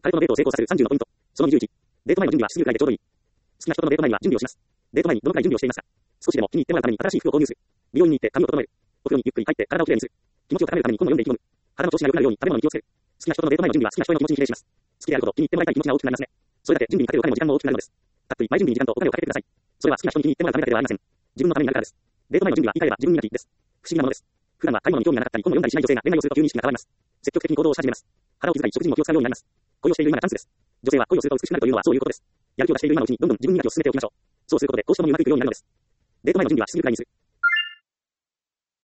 彼とのデートを成功させる30のポイント。その21。デート前の準備は7ぐらいでちょうどいい。好きな人とのデート前には準備をします。デート前にどのくらい準備をしていますか？少しでも気に入ってもらうために新しい服を購入する。美容院に行って髪を整える。お風呂にゆっくり入って体をきれいにする。気持ちを高めるために本を読んで意気込む。肌の調子が良くなるように食べ物に気をつける。好きな人とのデート前の準備は好きな人への気持ちに比例します。好きであるほど気に入ってもらいたい気持ちが大きくなりますね。それだけ準備にかけるお金も時間も大きくなるのです。たっぷり前準備に時間とお金をかけてください。それは好きな人に気に入ってもらうためだけではありません。自分のためになるからです。デート前の準備は言い換えれば自分磨きです。不思議なものです。普段は買い物に興味がなかったり本を読んだりしない女性が恋愛をすると急に意識が変わります。積極的に行動をし始めます。腹を気遣い食事にも気を使うようになります。恋をしている今がチャンスです。女性は恋をすると美しくなるというのはそういうことです。やる気を出している今のうちにどんどん自分磨きを進めておきましょう。そうすることでどうしてもうまくいくようになるのです。デート前の準備は7ぐらいにする。